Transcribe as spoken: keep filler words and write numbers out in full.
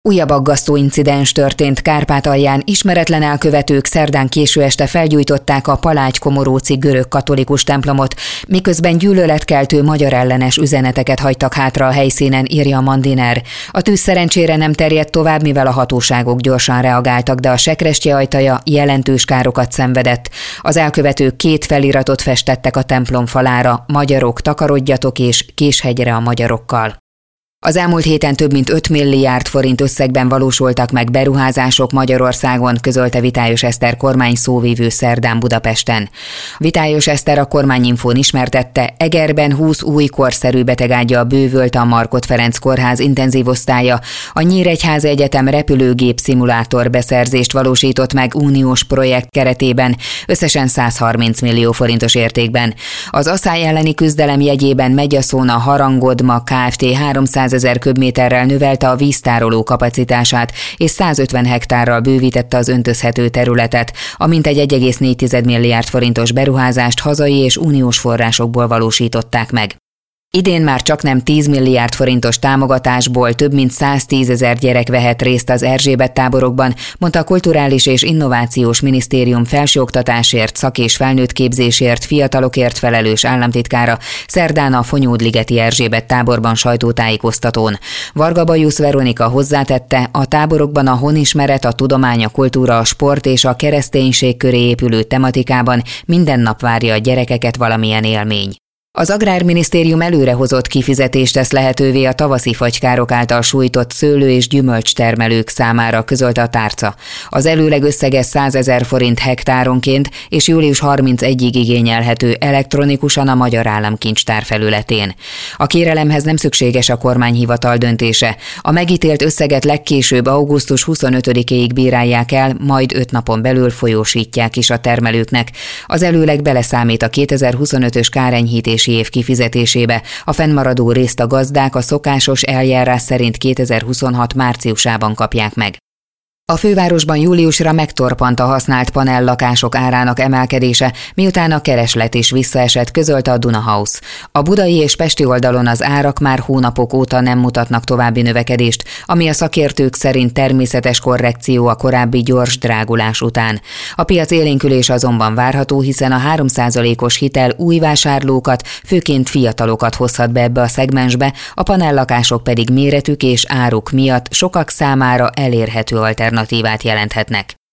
Újabb aggasztó incidens történt Kárpátalján, ismeretlen elkövetők szerdán késő este felgyújtották a Palágy-Komoróci görög katolikus templomot, miközben gyűlöletkeltő magyar ellenes üzeneteket hagytak hátra a helyszínen, írja a Mandiner. A tűz szerencsére nem terjedt tovább, mivel a hatóságok gyorsan reagáltak, de a sekrestye ajtaja jelentős károkat szenvedett. Az elkövetők két feliratot festettek a templom falára: magyarok, takarodjatok, és Késhegyre a magyarokkal. Az elmúlt héten több mint öt milliárd forint összegben valósultak meg beruházások Magyarországon, közölte Vitályos Eszter kormány szóvivő szerdán Budapesten. Vitályos Eszter a Kormányinfón ismertette, Egerben húsz új korszerű betegággyal bővült a Markhot Ferenc kórház intenzív osztálya, a Nyíregyházi Egyetem repülőgép szimulátor beszerzést valósított meg uniós projekt keretében, összesen száz harminc millió forintos értékben. Az aszály elleni küzdelem jegyében Megyaszóna Harangodma Kft. háromszázezer köbméterrel növelte a víztároló kapacitását, és százötven hektárral bővítette az öntözhető területet, a mintegy egy egész négy milliárd forintos beruházást hazai és uniós forrásokból valósították meg. Idén már csaknem tíz milliárd forintos támogatásból több mint száztízezer gyerek vehet részt az Erzsébet táborokban, mondta a Kulturális és Innovációs Minisztérium felsőoktatásért, szak- és felnőttképzésért, fiatalokért felelős államtitkára szerdán a Fonyódligeti Erzsébet táborban sajtótájékoztatón. Varga Bajusz Veronika hozzátette, a táborokban a honismeret, a tudomány, a kultúra, a sport és a kereszténység köré épülő tematikában minden nap várja a gyerekeket valamilyen élmény. Az Agrárminisztérium előrehozott kifizetést tesz lehetővé a tavaszi fagykárok által sújtott szőlő- és gyümölcstermelők számára, közölte a tárca. Az előleg összege százezer forint hektáronként, és július harmincegyedikéig igényelhető elektronikusan a Magyar Államkincstár felületén. A kérelemhez nem szükséges a kormányhivatal döntése. A megítélt összeget legkésőbb augusztus huszonötödikéig bírálják el, majd öt napon belül folyósítják is a termelőknek. Az előleg beleszámít a kétezer-huszonötös kárenyhítési év kifizetésébe, a fennmaradó részt a gazdák a szokásos eljárás szerint kétezer-huszonhat márciusában kapják meg. A fővárosban júliusra megtorpant a használt panellakások árának emelkedése, miután a kereslet is visszaesett, közölte a Duna House. A budai és pesti oldalon az árak már hónapok óta nem mutatnak további növekedést, ami a szakértők szerint természetes korrekció a korábbi gyors drágulás után. A piac élénkülés azonban várható, hiszen a három százalékos hitel új vásárlókat, főként fiatalokat hozhat be ebbe a szegmensbe, a panellakások pedig méretük és áruk miatt sokak számára elérhető alternatívát jelenthetnek.